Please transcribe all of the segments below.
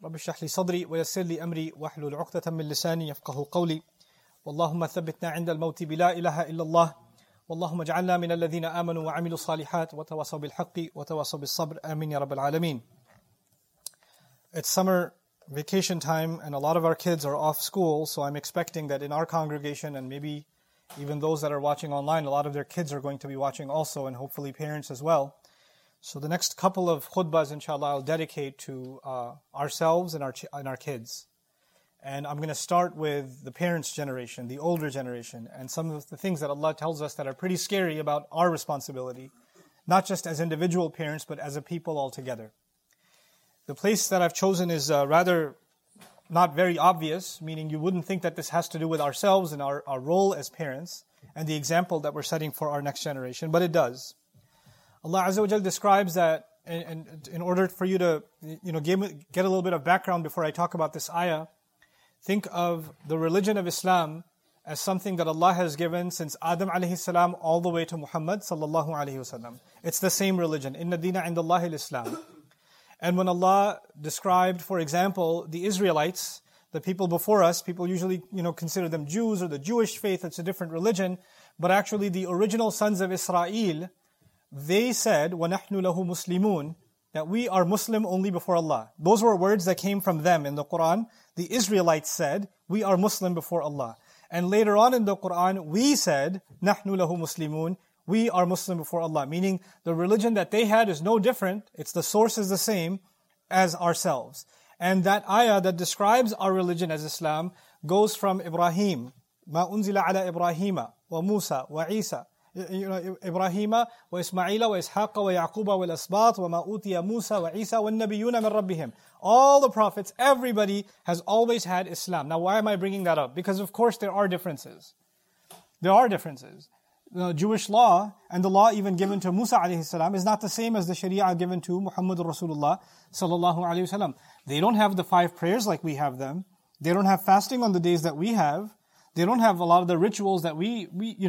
رب اشرح لي صدري ويسر لي أمري واحلل عقدة من لساني يفقه قولي واللهم ثبتنا عند الموت بلا إله إلا الله واللهم اجعلنا من الذين آمنوا وعملوا الصالحات وتواصوا بالحق وتواصوا بالصبر آمين يا رب العالمين. It's summer vacation time and a lot of our kids are off school, so I'm expecting that in our congregation and maybe even those that are watching online, a lot of their kids are going to be watching also, and hopefully parents as well. So the next couple of khutbahs, inshallah, I'll dedicate to ourselves and our kids. And I'm going to start with the parents' generation, the older generation, and some of the things that Allah tells us that are pretty scary about our responsibility, not just as individual parents, but as a people altogether. The place that I've chosen is rather not very obvious, meaning you wouldn't think that this has to do with ourselves and our role as parents and the example that we're setting for our next generation, but it does. Allah Azza wa Jal describes that, and in order for you to get a little bit of background before I talk about this ayah, think of the religion of Islam as something that Allah has given since Adam alayhi salam all the way to Muhammad sallallahu alayhi wasallam. It's the same religion. Inna dina indallahi al-Islam. And when Allah described, for example, the Israelites, the people before us, people usually consider them Jews or the Jewish faith. It's a different religion, but actually the original sons of Israel, they said, وَنَحْنُ لَهُ مُسْلِمُونَ, that we are Muslim only before Allah. Those were words that came from them in the Quran. The Israelites said, we are Muslim before Allah. And later on in the Quran, we said, نَحْنُ لَهُ مُسْلِمُونَ, we are Muslim before Allah. Meaning, the religion that they had is no different. It's the source is the same as ourselves. And that ayah that describes our religion as Islam goes from Ibrahim. مَا أُنزِلَ عَلَى إِبْرَاهِيمَ وَمُوسَى وَعِيسَى إبراهيم وإسماعيل وإسحاق ويعقوب والأسباط وما أوتي موسى وعيسى والنبيون من ربهم. All the prophets, everybody has always had Islam. Now why am I bringing that up? Because of course there are differences. There are differences. The Jewish law and the law even given to Musa alayhi salam is not the same as the Sharia given to Muhammad Rasulullah sallallahu alayhi wasallam. They don't have the 5 prayers like we have them. They don't have fasting on the days that we have. They don't have a lot of the rituals that we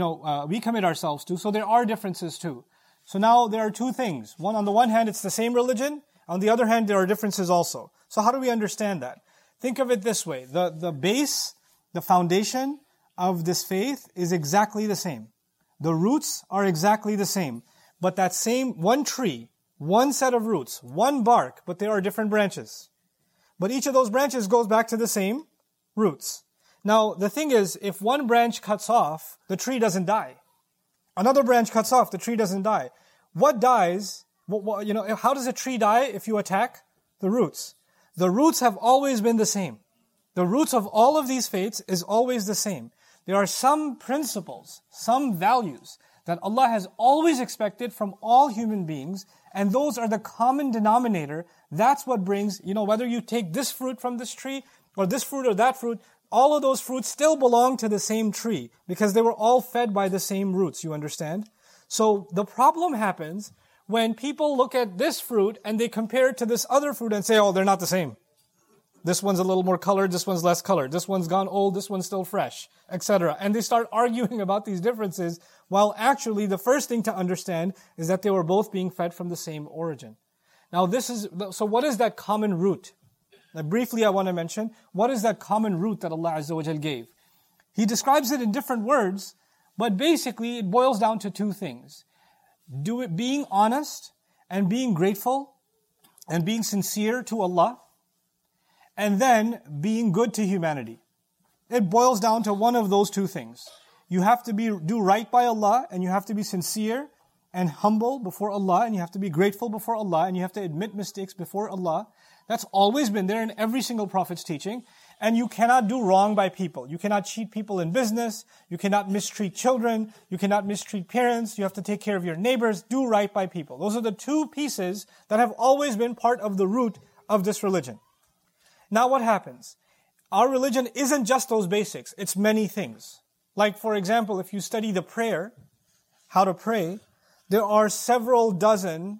commit ourselves to. So there are differences too. So now there are 2 things. One, on the one hand, it's the same religion. On the other hand, there are differences also. So how do we understand that? Think of it this way. The base, the foundation of this faith is exactly the same. The roots are exactly the same. But that same one tree, one set of roots, one bark, but there are different branches. But each of those branches goes back to the same roots. Now, the thing is, if one branch cuts off, the tree doesn't die. Another branch cuts off, the tree doesn't die. What dies? How does a tree die if you attack the roots? The roots have always been the same. The roots of all of these faiths is always the same. There are some principles, some values that Allah has always expected from all human beings, and those are the common denominator. That's what brings, whether you take this fruit from this tree, or this fruit or that fruit, all of those fruits still belong to the same tree because they were all fed by the same roots, you understand? So the problem happens when people look at this fruit and they compare it to this other fruit and say, oh, they're not the same. This one's a little more colored, this one's less colored, this one's gone old, this one's still fresh, etc. And they start arguing about these differences while actually the first thing to understand is that they were both being fed from the same origin. Now so what is that common root? Now briefly I want to mention, what is that common root that Allah Azza wa Jal gave? He describes it in different words, but basically it boils down to 2 things. Being honest and being grateful and being sincere to Allah, and then being good to humanity. It boils down to one of those 2 things. You have to do right by Allah, and you have to be sincere and humble before Allah, and you have to be grateful before Allah, and you have to admit mistakes before Allah. That's always been there in every single prophet's teaching. And you cannot do wrong by people. You cannot cheat people in business. You cannot mistreat children. You cannot mistreat parents. You have to take care of your neighbors. Do right by people. Those are the 2 pieces that have always been part of the root of this religion. Now what happens? Our religion isn't just those basics. It's many things. Like, for example, if you study the prayer, how to pray, there are several dozen,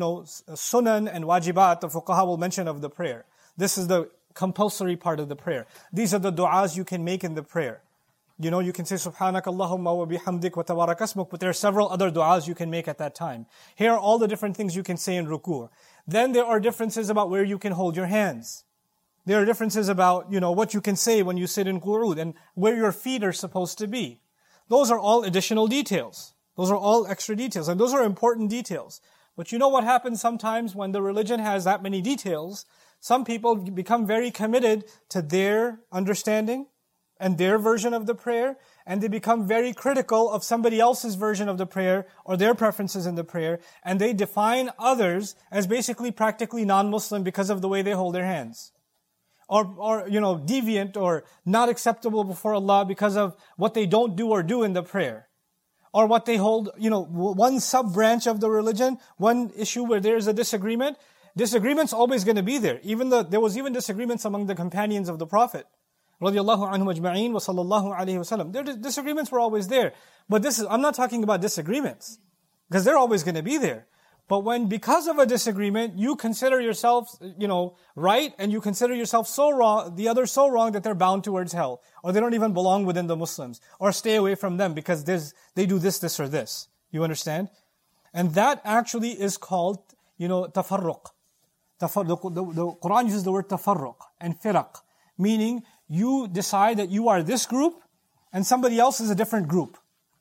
sunan and wajibat, the fuqaha will mention of the prayer. This is the compulsory part of the prayer. These are the du'as you can make in the prayer. You can say Subhanak Allahumma wa bihamdik wa tabarak asmuk, but there are several other du'as you can make at that time. Here are all the different things you can say in ruku'. Then there are differences about where you can hold your hands. There are differences about, what you can say when you sit in qu'ud and where your feet are supposed to be. Those are all additional details. Those are all extra details. And those are important details. But you know what happens sometimes when the religion has that many details? Some people become very committed to their understanding and their version of the prayer, and they become very critical of somebody else's version of the prayer or their preferences in the prayer, and they define others as basically practically non-Muslim because of the way they hold their hands. Or deviant or not acceptable before Allah because of what they don't do or do in the prayer. Or what they hold, one sub-branch of the religion, one issue where there is a disagreement. Disagreement's always going to be there. There was even disagreements among the companions of the Prophet. Radiallahu anhum ajma'in wa sallallahu alayhi wa sallam. Their disagreements were always there. But I'm not talking about disagreements. Because they're always going to be there. But when, because of a disagreement, you consider yourself, right, and you consider yourself so wrong, the other so wrong that they're bound towards hell, or they don't even belong within the Muslims, or stay away from them because they do this, or this. You understand? And that actually is called, tafarruq. The Quran uses the word tafarruq and firaq, meaning you decide that you are this group, and somebody else is a different group.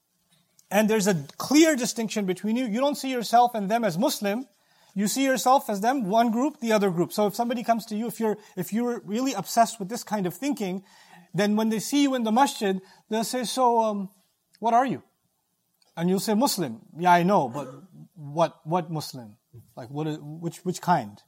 And there's a clear distinction between you. You don't see yourself and them as Muslim. You see yourself as them, one group, the other group. So if somebody comes to you, if you're really obsessed with this kind of thinking, then when they see you in the masjid, they'll say, so, what are you? And you'll say, Muslim. Yeah, I know, but what Muslim? Like, which kind?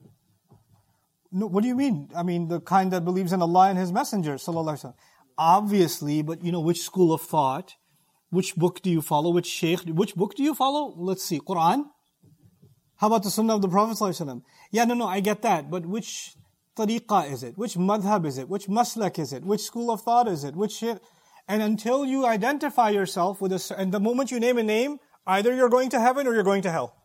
No, what do you mean? I mean, the kind that believes in Allah and His Messenger, sallallahu alaihi wasallam. Obviously, but which school of thought? Which book do you follow? Which sheikh? Which book do you follow? Let's see. Quran? How about the Sunnah of the Prophet ﷺ? Yeah, no, I get that. But which tariqah is it? Which madhab is it? Which maslak is it? Which school of thought is it? Which sheikh? And until you identify yourself with and the moment you name a name, either you're going to heaven or you're going to hell.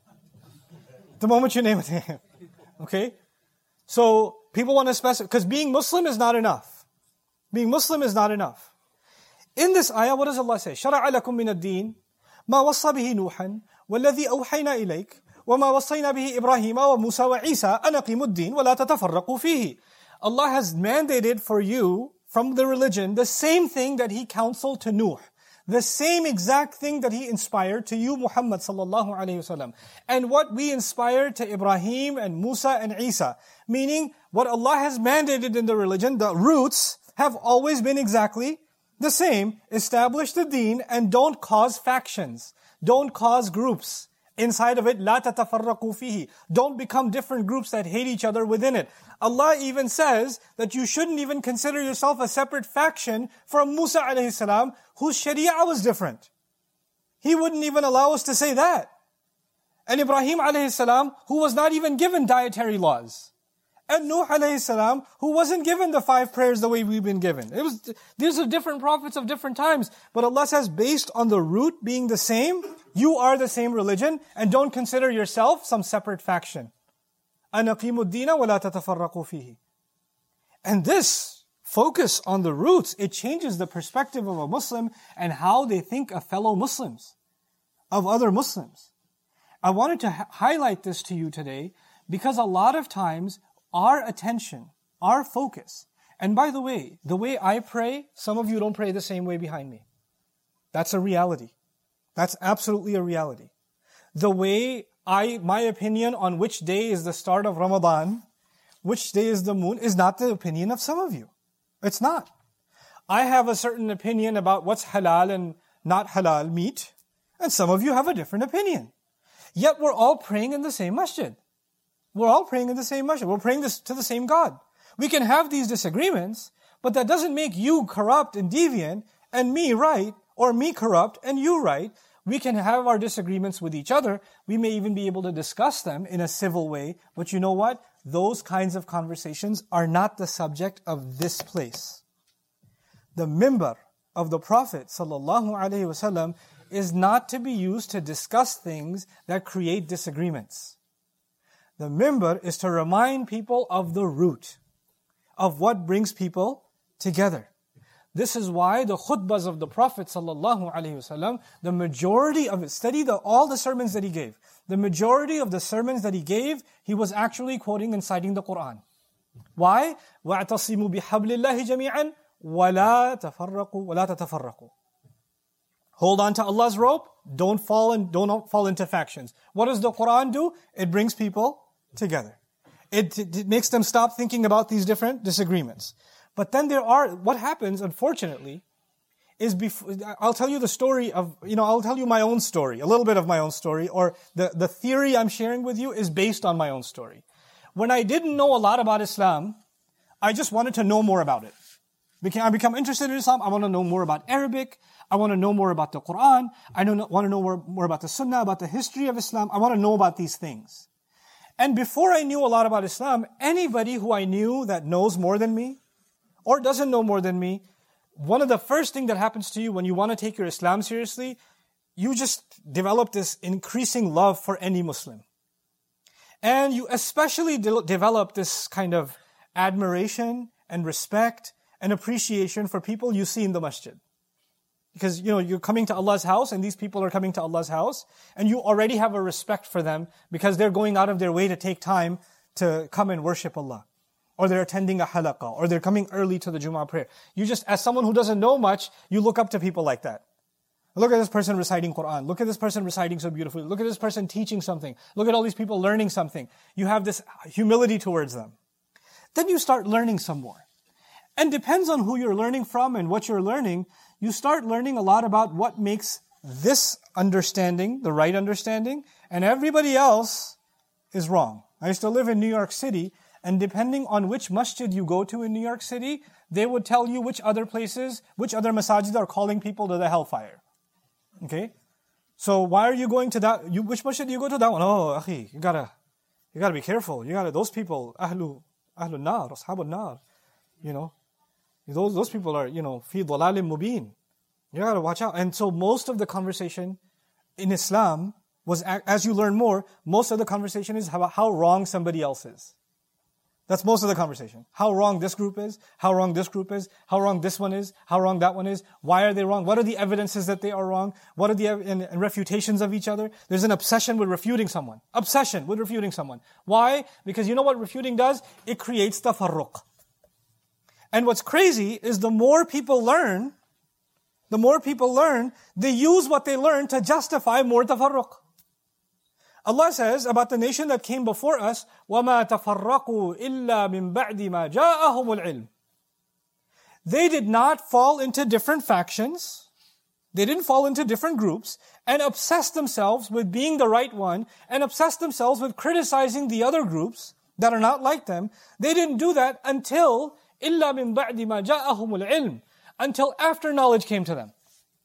The moment you name a name. Okay? So, people want to specify, because being Muslim is not enough. Being Muslim is not enough. In this ayah, what does Allah say? شَرَعَ لَكُم مِّنَ الدِّينِ مَا وَصَّى بِهِ نُوحًا وَالَّذِي أَوْحَيْنَا إِلَيْكَ وَمَا وَصَّيْنَا بِهِ إِبْرَاهِيمَ وَمُوسَى وَعِيسَى أَنْ أَقِيمُوا الدِّينَ وَلَا تَتَفَرَّقُوا فِيهِ. Allah has mandated for you, from the religion, the same thing that He counseled to Nuh. The same exact thing that He inspired to you, Muhammad sallallahu alayhi wasallam. And what we inspired to Ibrahim and Musa and Isa. Meaning, what Allah has mandated in the religion, the roots have always been exactly the same. Establish the deen and don't cause factions. Don't cause groups. Inside of it, لا تتفرقوا فيه. Don't become different groups that hate each other within it. Allah even says that you shouldn't even consider yourself a separate faction from Musa alayhi salam, whose sharia was different. He wouldn't even allow us to say that. And Ibrahim alayhi salam, who was not even given dietary laws. And Nuh alayhi salam, who wasn't given the 5 prayers the way we've been given. These are different prophets of different times. But Allah says, based on the root being the same, you are the same religion, and don't consider yourself some separate faction. أَنْ أَقِيمُوا الدِّينَ وَلَا تَتَفَرَّقُوا فِيهِ. And this focus on the roots, it changes the perspective of a Muslim and how they think of fellow Muslims, of other Muslims. I wanted to highlight this to you today because a lot of times our attention, our focus, and by the way I pray, some of you don't pray the same way behind me. That's a reality. That's absolutely a reality. The way my opinion on which day is the start of Ramadan, which day is the moon, is not the opinion of some of you. It's not. I have a certain opinion about what's halal and not halal meat, and some of you have a different opinion. Yet we're all praying in the same masjid. We're all praying in the same masjid. We're praying to the same God. We can have these disagreements, but that doesn't make you corrupt and deviant and me right, or me corrupt and you right. We can have our disagreements with each other. We may even be able to discuss them in a civil way. But you know what? Those kinds of conversations are not the subject of this place. The mimbar of the Prophet ﷺ is not to be used to discuss things that create disagreements. The mimbar is to remind people of the root, of what brings people together. This is why the khutbahs of the Prophet ﷺ, the majority of it, study all the sermons that he gave. The majority of the sermons that he gave, he was actually quoting and citing the Quran. Why? وَاعْتَصِمُوا بِحَبْلِ اللَّهِ جَمِيعًا وَلَا تَفَرَّقُوا وَلَا تَتَفَرَّقُوا. Hold on to Allah's rope. Don't fall into factions. What does the Quran do? It brings people together. It makes them stop thinking about these different disagreements. But then what happens, unfortunately, is I'll tell you the story of, I'll tell you my own story, a little bit of my own story, or the theory I'm sharing with you is based on my own story. When I didn't know a lot about Islam, I just wanted to know more about it. I become interested in Islam. I want to know more about Arabic. I want to know more about the Quran. I want to know more about the Sunnah, about the history of Islam. I want to know about these things. And before I knew a lot about Islam, anybody who I knew that knows more than me or doesn't know more than me, one of the first things that happens to you when you want to take your Islam seriously, you just develop this increasing love for any Muslim. And you especially develop this kind of admiration and respect and appreciation for people you see in the masjid. Because, you're coming to Allah's house and these people are coming to Allah's house and you already have a respect for them because they're going out of their way to take time to come and worship Allah. Or they're attending a halaqah, or they're coming early to the Jummah prayer. You just, as someone who doesn't know much, you look up to people like that. Look at this person reciting Quran. Look at this person reciting so beautifully. Look at this person teaching something. Look at all these people learning something. You have this humility towards them. Then you start learning some more. And depends on who you're learning from and what you're learning, you start learning a lot about what makes this understanding the right understanding, and everybody else is wrong. I used to live in New York City, and depending on which masjid you go to in New York City, they would tell you which other masajid are calling people to the hellfire. Okay? So why are you going to that? Which masjid do you go to? That one. Oh, akhi, you gotta be careful. Those people, ahlun nar, ashabun nar, those people are, fi dhalalim mubin. You gotta watch out. And so most of the conversation in Islam was, as you learn more, most of the conversation is about how wrong somebody else is. That's most of the conversation. How wrong this group is, how wrong this group is, how wrong this one is, how wrong that one is, why are they wrong, what are the evidences that they are wrong, what are the and refutations of each other. There's an obsession with refuting someone. Why? Because you know what refuting does? It creates tafarruq. And what's crazy is the more people learn, they use what they learn to justify more tafarruq. Allah says about the nation that came before us, وَمَا تَفَرَّقُوا إِلَّا مِن بَعْدِ مَا جَاءَهُمُ الْعِلْمِ. They did not fall into different factions. They didn't fall into different groups and obsess themselves with being the right one and obsess themselves with criticizing the other groups that are not like them. They didn't do that until إِلَّا مِن بَعْدِ مَا جَاءَهُمُ الْعِلْمِ. Until after knowledge came to them.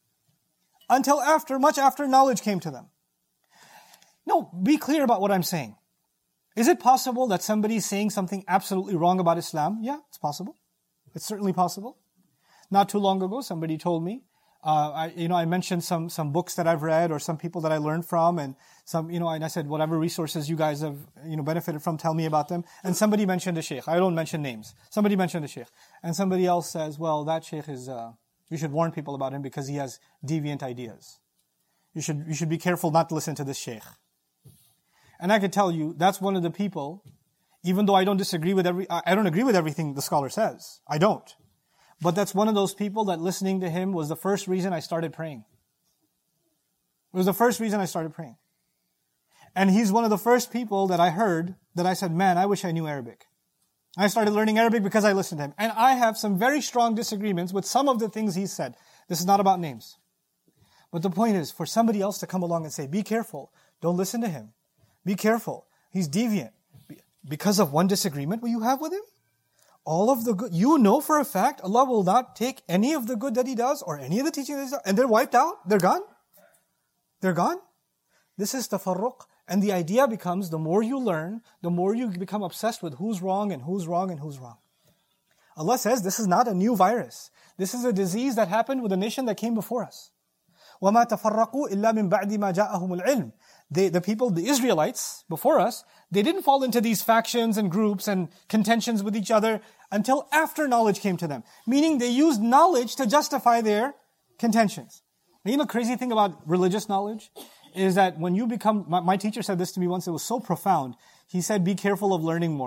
Much after knowledge came to them. No, be clear about what I'm saying. Is it possible that somebody is saying something absolutely wrong about Islam? Yeah, it's possible. It's certainly possible. Not too long ago, somebody told me, I mentioned some books that I've read or some people that I learned from, and and I said, whatever resources you guys have, benefited from, tell me about them. And somebody mentioned a sheikh. I don't mention names. Somebody mentioned a sheikh. And somebody else says, well, that sheikh is, you should warn people about him because he has deviant ideas. You should be careful not to listen to this sheikh. And I can tell you, that's one of the people, even though I don't agree with everything the scholar says. I don't. But that's one of those people that listening to him was the first reason I started praying. It was the first reason I started praying. And he's one of the first people that I heard that I said, man, I wish I knew Arabic. I started learning Arabic because I listened to him. And I have some very strong disagreements with some of the things he said. This is not about names. But the point is, for somebody else to come along and say, be careful, don't listen to him. Be careful. He's deviant. Because of one disagreement you have with him? All of the good, for a fact, Allah will not take any of the good that He does or any of the teaching that He does, and they're wiped out. They're gone. They're gone. This is tafarruq. And the idea becomes, the more you learn, the more you become obsessed with who's wrong and who's wrong and who's wrong. Allah says this is not a new virus. This is a disease that happened with a nation that came before us. وَمَا تَفَرَّقُوا إِلَّا مِن بَعْدِ مَا جَاءَهُمُ الْعِلْمِ. The people, the Israelites before us, they didn't fall into these factions and groups and contentions with each other until after knowledge came to them. Meaning they used knowledge to justify their contentions. And the crazy thing about religious knowledge is that when you become, my teacher said this to me once, it was so profound. He said, be careful of learning more.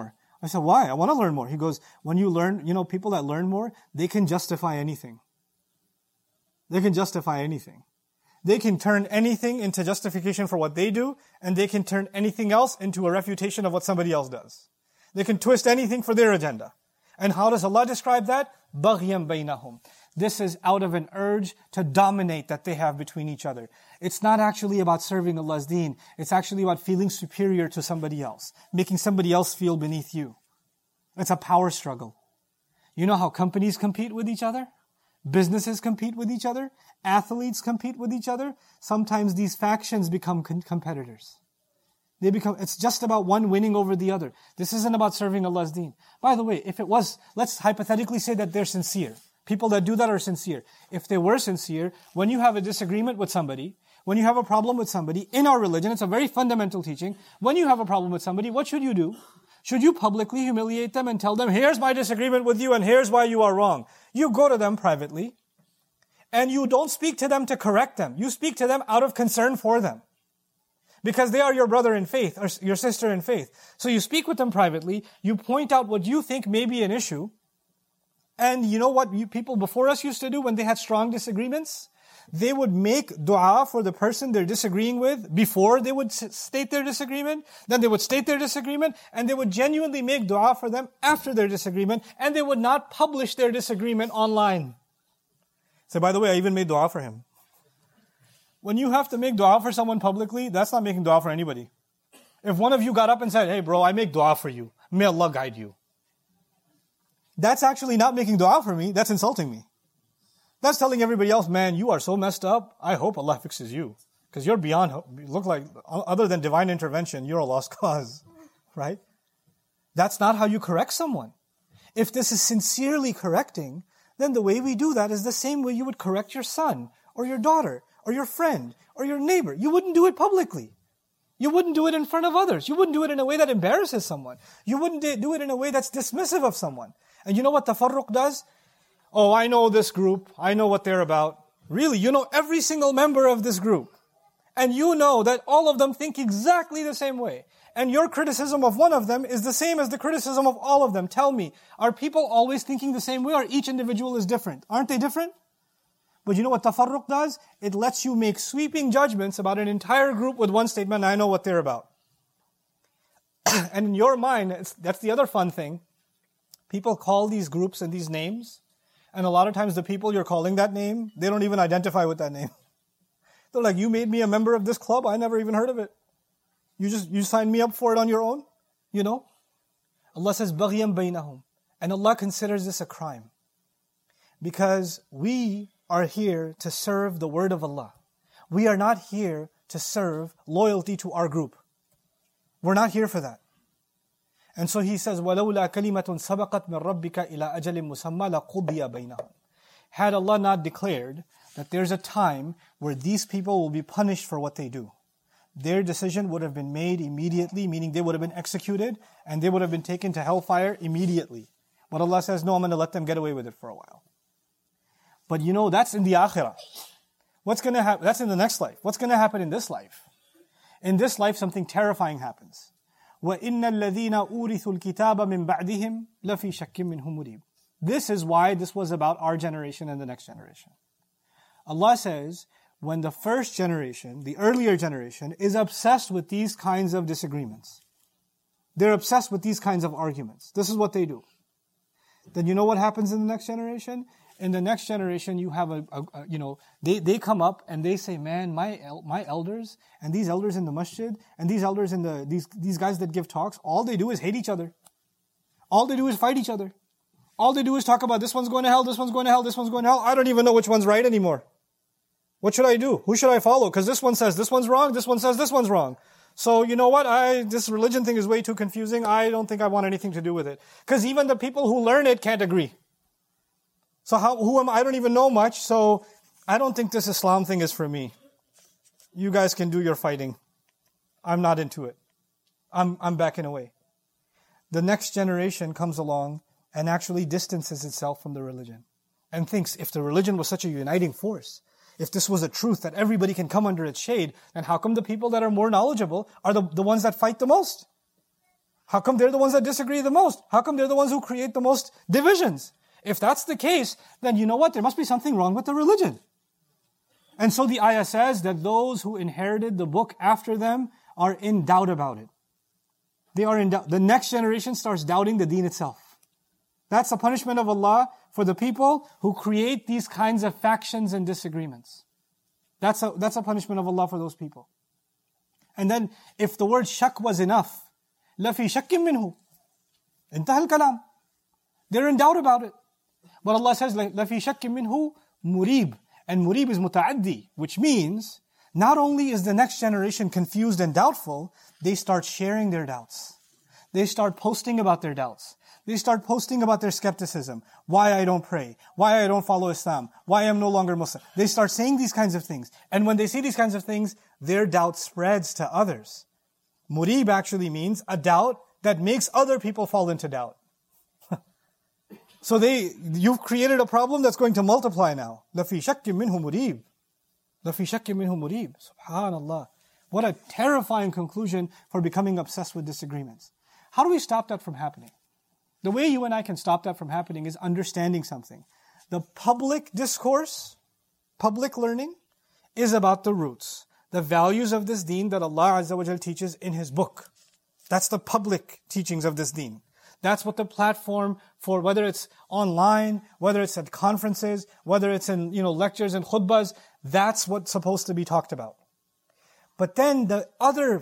I said, why? I want to learn more. He goes, when you learn, people that learn more, they can justify anything. They can justify anything. They can turn anything into justification for what they do, and they can turn anything else into a refutation of what somebody else does. They can twist anything for their agenda. And how does Allah describe that? بَغْيًا بَيْنَهُمْ. This is out of an urge to dominate that they have between each other. It's not actually about serving Allah's deen. It's actually about feeling superior to somebody else, making somebody else feel beneath you. It's a power struggle. You know how companies compete with each other? Businesses compete with each other? Athletes compete with each other? Sometimes these factions become competitors. It's just about one winning over the other. This isn't about serving Allah's deen. By the way, if it was, let's hypothetically say that they're sincere. People that do that are sincere. If they were sincere, when you have a disagreement with somebody, when you have a problem with somebody, in our religion, it's a very fundamental teaching. When you have a problem with somebody, what should you do? Should you publicly humiliate them and tell them, here's my disagreement with you and here's why you are wrong? You go to them privately and you don't speak to them to correct them. You speak to them out of concern for them. Because they are your brother in faith or your sister in faith. So you speak with them privately, you point out what you think may be an issue. And you know what people before us used to do when they had strong disagreements? They would make dua for the person they're disagreeing with before they would state their disagreement. Then they would state their disagreement, and they would genuinely make dua for them after their disagreement, and they would not publish their disagreement online. So by the way, I even made dua for him. When you have to make dua for someone publicly, that's not making dua for anybody. If one of you got up and said, hey bro, I make dua for you. May Allah guide you. That's actually not making dua for me. That's insulting me. That's telling everybody else, man, you are so messed up. I hope Allah fixes you. Because you're beyond hope. You look like, other than divine intervention, you're a lost cause. Right? That's not how you correct someone. If this is sincerely correcting, then the way we do that is the same way you would correct your son, or your daughter, or your friend, or your neighbor. You wouldn't do it publicly. You wouldn't do it in front of others. You wouldn't do it in a way that embarrasses someone. You wouldn't do it in a way that's dismissive of someone. And you know what tafarruq does? Oh, I know this group. I know what they're about. Really, you know every single member of this group. And you know that all of them think exactly the same way. And your criticism of one of them is the same as the criticism of all of them. Tell me, are people always thinking the same way, or each individual is different? Aren't they different? But you know what tafarruq does? It lets you make sweeping judgments about an entire group with one statement, I know what they're about. And in your mind, that's the other fun thing. People call these groups and these names, and a lot of times the people you're calling that name, they don't even identify with that name. They're like, you made me a member of this club, I never even heard of it. You signed me up for it on your own, you know? Allah says, بَغْيًا بَيْنَهُمْ. And Allah considers this a crime. Because we are here to serve the word of Allah. We are not here to serve loyalty to our group. We're not here for that. And so He says, وَلَوْلَا كَلِمَةٌ سَبَقَتْ مِنْ رَبِّكَ إِلَىٰ أَجَلٍ مُسَمَّى لَقُضِيَ بَيْنَهُمْ. Had Allah not declared that there's a time where these people will be punished for what they do, their decision would have been made immediately, meaning they would have been executed and they would have been taken to hellfire immediately. But Allah says, no, I'm going to let them get away with it for a while. But you know, that's in the akhirah. What's going to happen? That's in the next life. What's going to happen in this life? In this life, something terrifying happens. وَإِنَّ الَّذِينَ أُورِثُوا الْكِتَابَ مِنْ بَعْدِهِمْ لَفِي شَكٍّ مِّنْهُ مُرِيبٍ. This is why this was about our generation and the next generation. Allah says, when the first generation, the earlier generation, is obsessed with these kinds of disagreements, they're obsessed with these kinds of arguments. This is what they do. Then you know what happens in the next generation? In the next generation, you have they come up and they say, man, my elders and these elders in the masjid and these elders in these guys that give talks, all they do is hate each other. All they do is fight each other. All they do is talk about this one's going to hell, this one's going to hell, this one's going to hell. I don't even know which one's right anymore. What should I do? Who should I follow? Because this one says this one's wrong, this one says this one's wrong. So you know what? This religion thing is way too confusing. I don't think I want anything to do with it. Because even the people who learn it can't agree. So who am I? I don't even know much, so I don't think this Islam thing is for me. You guys can do your fighting. I'm not into it. I'm backing away. The next generation comes along and actually distances itself from the religion and thinks if the religion was such a uniting force, if this was a truth that everybody can come under its shade, then how come the people that are more knowledgeable are the ones that fight the most? How come they're the ones that disagree the most? How come they're the ones who create the most divisions? If that's the case, then you know what? There must be something wrong with the religion. And so the ayah says that those who inherited the book after them are in doubt about it. They are in doubt. The next generation starts doubting the deen itself. That's the punishment of Allah for the people who create these kinds of factions and disagreements. That's a punishment of Allah for those people. And then, if the word shak was enough, لَفِي شَكٍّ مِّنْهُ انتهى الكلام. They're in doubt about it. But Allah says, لَفِي شَكٍّ مِّنْهُ مُرِيب. And murib is muta'addi, which means, not only is the next generation confused and doubtful, they start sharing their doubts. They start posting about their doubts. They start posting about their skepticism. Why I don't pray. Why I don't follow Islam. Why I'm no longer Muslim. They start saying these kinds of things. And when they say these kinds of things, their doubt spreads to others. Murib actually means a doubt that makes other people fall into doubt. So you've created a problem that's going to multiply now. لَفِي شَكٍّ مِّنْهُ مُرِيبٍ. لَفِي شَكٍّ مِّنْهُ مُرِيبٍ. Subhanallah. What a terrifying conclusion for becoming obsessed with disagreements. How do we stop that from happening? The way you and I can stop that from happening is understanding something. The public discourse, public learning, is about the roots, the values of this deen that Allah Azza wa Jal teaches in His book. That's the public teachings of this deen. That's what the platform for, whether it's online, whether it's at conferences, whether it's in, lectures and khutbahs, that's what's supposed to be talked about. But then the other,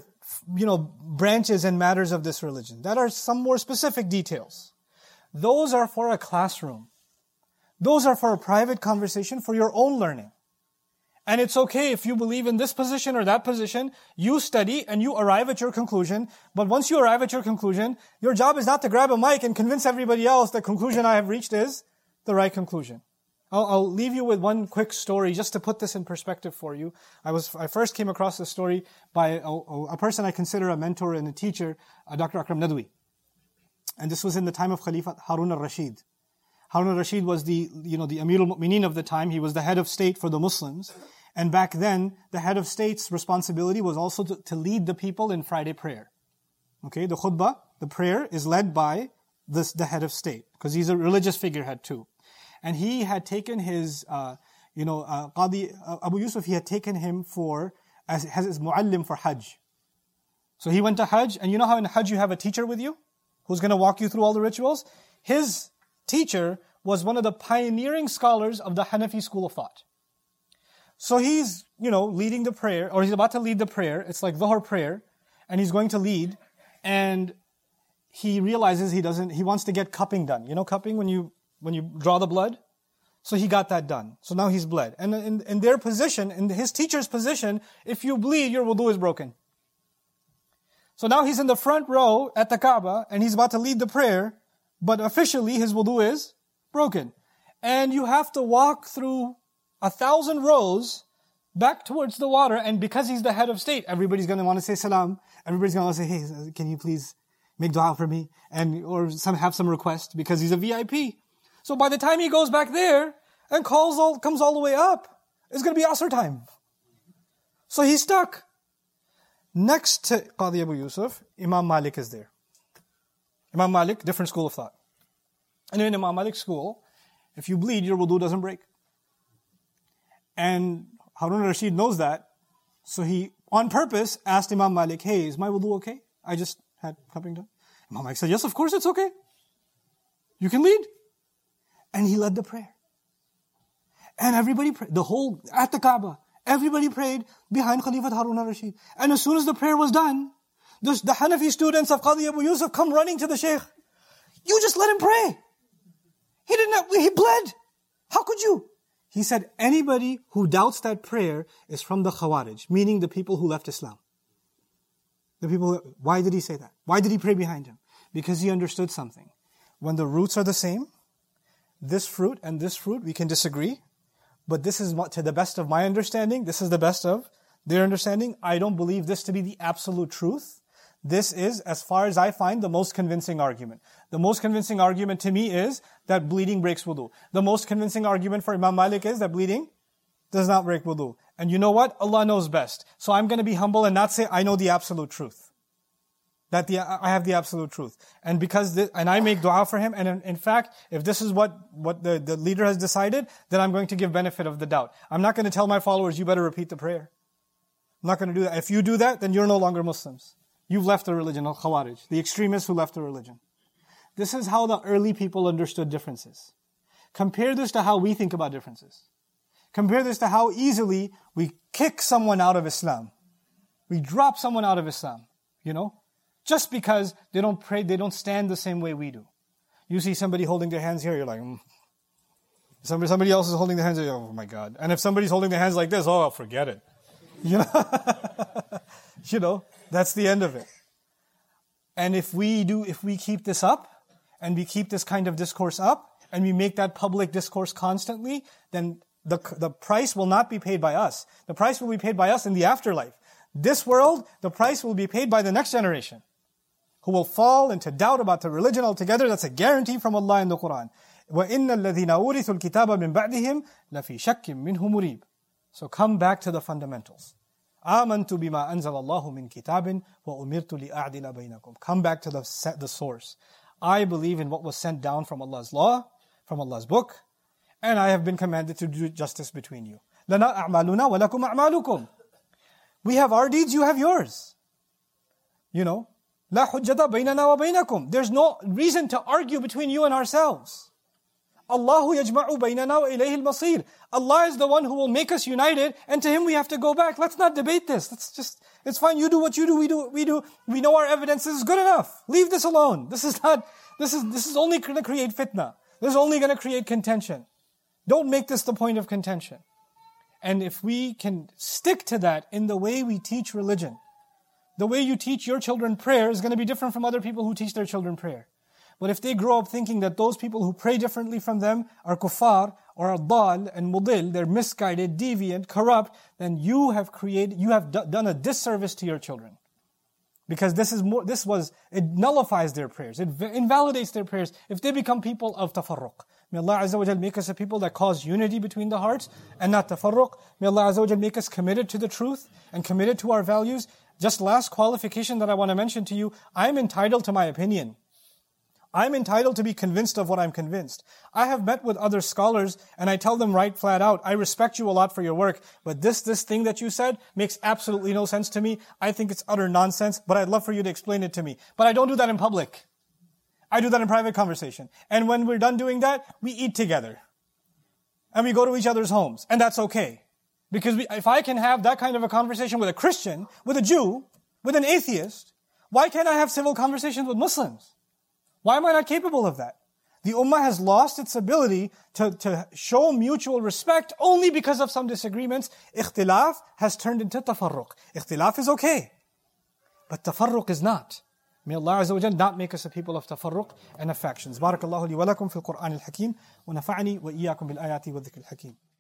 branches and matters of this religion, that are some more specific details. Those are for a classroom. Those are for a private conversation for your own learning. And it's okay if you believe in this position or that position, you study and you arrive at your conclusion. But once you arrive at your conclusion, your job is not to grab a mic and convince everybody else the conclusion I have reached is the right conclusion. I'll leave you with one quick story just to put this in perspective for you. I first came across this story by a person I consider a mentor and a teacher, Dr. Akram Nadwi. And this was in the time of Khalifa Harun al-Rashid. Harun al-Rashid was the Amir al-Mu'mineen of the time. He was the head of state for the Muslims. And back then, the head of state's responsibility was also to lead the people in Friday prayer. Okay, the khutbah, the prayer, is led by the head of state, because he's a religious figurehead too. And he had taken his, Qadi Abu Yusuf, he had taken him as his muallim for Hajj. So he went to Hajj, and you know how in Hajj you have a teacher with you, who's going to walk you through all the rituals? His teacher was one of the pioneering scholars of the Hanafi school of thought. So he's, leading the prayer, or he's about to lead the prayer. It's like Dhuhr prayer, and he's going to lead, and he realizes he wants to get cupping done. You know cupping, when you draw the blood? So he got that done. So now he's bled. And in their position, in his teacher's position, if you bleed, your wudu is broken. So now he's in the front row at the Kaaba, and he's about to lead the prayer, but officially his wudu is broken. And you have to walk through 1,000 rows back towards the water, and because he's the head of state, everybody's going to want to say salam. Everybody's going to want to say, hey, can you please make dua for me? Or have some request, because he's a VIP. So by the time he goes back there and comes all the way up, it's going to be Asr time. So he's stuck. Next to Qadi Abu Yusuf, Imam Malik is there. Imam Malik, different school of thought. And in Imam Malik's school, if you bleed, your wudu doesn't break. And Harun al-Rashid knows that. So he, on purpose, asked Imam Malik, hey, is my wudu okay? I just had cupping done. Imam Malik said, yes, of course it's okay. You can lead. And he led the prayer. And everybody prayed, at the Kaaba, everybody prayed behind Khalifa Harun al-Rashid. And as soon as the prayer was done, the Hanafi students of Qadi Abu Yusuf come running to the Shaykh. You just let him pray. He bled. How could you? He said, anybody who doubts that prayer is from the Khawarij, meaning the people who left Islam. Why did he say that? Why did he pray behind him? Because he understood something. When the roots are the same, this fruit and this fruit, we can disagree, but this is to the best of my understanding, this is the best of their understanding. I don't believe this to be the absolute truth. This is, as far as I find, the most convincing argument. The most convincing argument to me is that bleeding breaks wudu. The most convincing argument for Imam Malik is that bleeding does not break wudu. And you know what? Allah knows best. So I'm going to be humble and not say I know the absolute truth. that I have the absolute truth. And and I make dua for him, and in fact, if this is what the leader has decided, then I'm going to give benefit of the doubt. I'm not going to tell my followers, you better repeat the prayer. I'm not going to do that. If you do that, then you're no longer Muslims. You've left the religion, al-Khawarij, the extremists who left the religion. This is how the early people understood differences. Compare this to how we think about differences. Compare this to how easily we kick someone out of Islam. We drop someone out of Islam, just because they don't pray, they don't stand the same way we do. You see somebody holding their hands here, you're like, Somebody else is holding their hands, oh my God. And if somebody's holding their hands like this, oh, forget it. That's the end of it. And if we keep this up, and we keep this kind of discourse up, and we make that public discourse constantly, then the price will not be paid by us. The price will be paid by us in the afterlife. This world, the price will be paid by the next generation, who will fall into doubt about the religion altogether. That's a guarantee from Allah in the Quran. وَإِنَّ الَّذِينَ أُورِثُوا الْكِتَابَ مِنْ بَعْدِهِمْ لَفِي شَكٍّ مِّنْهُ مُرِيبٍ. So come back to the fundamentals. آمَنْتُ بِمَا أَنزَلَ اللَّهُ مِنْ كِتَابٍ وَأُمِرْتُ لِأَعْدِلَ بَيْنَكُمْ. Come back to the source. I believe in what was sent down from Allah's law, from Allah's book, and I have been commanded to do justice between you. لَنَا أَعْمَالُنَا وَلَكُمْ أَعْمَالُكُمْ. We have our deeds, you have yours. لَا حُجَّةَ بَيْنَنَا وَبَيْنَكُمْ. There's no reason to argue between you and ourselves. Allahu yajma'u baynana wa ilayhi al-masir. Allah is the one who will make us united, and to Him we have to go back. Let's not debate this. It's fine. You do what you do. We do. We know our evidence is good enough. Leave this alone. This is only going to create fitna. This is only going to create contention. Don't make this the point of contention. And if we can stick to that in the way we teach religion, the way you teach your children prayer is going to be different from other people who teach their children prayer. But if they grow up thinking that those people who pray differently from them are kuffar or adal and mudil, they're misguided, deviant, corrupt, then you have done a disservice to your children. Because it nullifies their prayers. It invalidates their prayers if they become people of tafarruq. May Allah Azza wa Jal make us a people that cause unity between the hearts and not tafarruq. May Allah Azza wa Jal make us committed to the truth and committed to our values. Just last qualification that I want to mention to you, I'm entitled to my opinion. I'm entitled to be convinced of what I'm convinced. I have met with other scholars and I tell them right flat out, I respect you a lot for your work, but this thing that you said makes absolutely no sense to me. I think it's utter nonsense, but I'd love for you to explain it to me. But I don't do that in public. I do that in private conversation. And when we're done doing that, we eat together. And we go to each other's homes. And that's okay. Because if I can have that kind of a conversation with a Christian, with a Jew, with an atheist, why can't I have civil conversations with Muslims? Why am I not capable of that? The ummah has lost its ability to show mutual respect only because of some disagreements. Ikhtilaf has turned into tafarruq. Ikhtilaf is okay, but tafarruq is not. May Allah Azza wa Jal not make us a people of tafarruq and of factions. Barakallahu li wa lakum fil Qur'an al-Hakim wa nafa'ani wa iyyakum bil ayati wa dhikr al-Hakim.